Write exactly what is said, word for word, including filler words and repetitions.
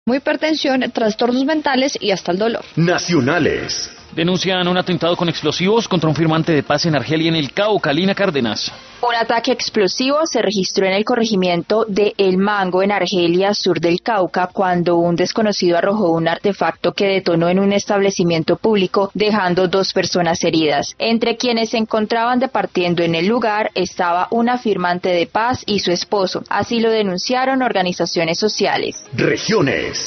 hipertensión, trastornos mentales y hasta el dolor. Nacionales. Denuncian un atentado con explosivos contra un firmante de paz en Argelia, en el Cauca. Lina Cárdenas. Un ataque explosivo se registró en el corregimiento de El Mango, en Argelia, sur del Cauca, cuando un desconocido arrojó un artefacto que detonó en un establecimiento público, dejando dos personas heridas. Entre quienes se encontraban departiendo en el lugar estaba una firmante de paz y su esposo. Así lo denunciaron organizaciones sociales. Regiones.